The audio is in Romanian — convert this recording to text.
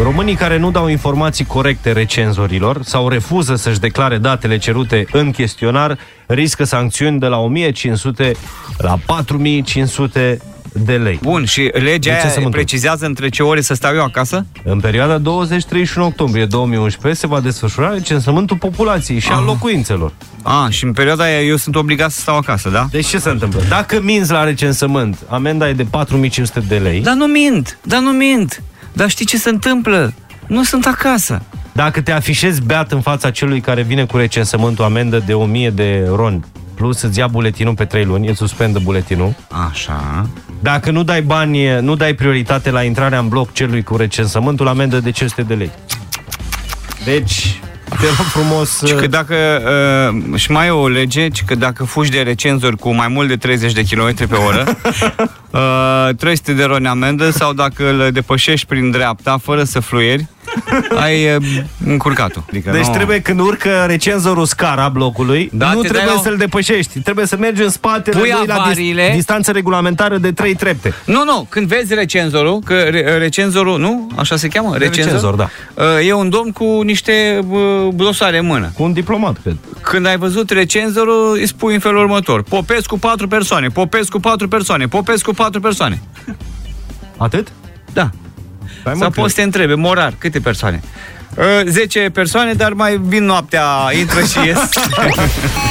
Românii care nu dau informații corecte recenzorilor sau refuză să-și declare datele cerute în chestionar riscă sancțiuni de la 1500 la 4500 de lei. Bun, și legea aia precizează între ce ore să stau eu acasă? În perioada 20-31 octombrie 2011 se va desfășura recensământul populației și al locuințelor. Și în perioada aia eu sunt obligat să stau acasă, da? Deci ce se întâmplă? Dacă minți la recensământ, amenda e de 4500 de lei. Dar nu mint. Dar știi ce se întâmplă? Nu sunt acasă. Dacă te afișezi beat în fața celui care vine cu recensământul, amendă de 1000 de RON. Plus îți ia buletinul pe 3 luni, îți suspendă buletinul. Așa. Dacă nu dai bani, nu dai prioritate la intrarea în bloc celui cu recensământul, amendă de 500 de lei. Deci, te rog frumos... Și că dacă, și mai e o lege, că dacă fugi de recenzori cu mai mult de 30 de km pe oră, 300 de RON amendă, sau dacă îl depășești prin dreapta, fără să fluieri, ai încurcat-o. Adică deci trebuie, când urcă recenzorul scara blocului, nu trebuie să-l depășești. Trebuie să mergi în spatele lui la distanță regulamentară de 3 trepte. Nu, când vezi recenzorul, că recenzorul, nu? Așa se cheamă? Recenzor, da. E un domn cu niște dosare în mână. Cu un diplomat, cred. Când ai văzut recenzorul, îi spui în felul următor: Popescu 4 persoane, Popescu 4 persoane, Popescu 4 persoane. Atât? Da. Sau poți să te întrebe, Morar, câte persoane? 10 persoane, dar mai vin noaptea, intră și ies.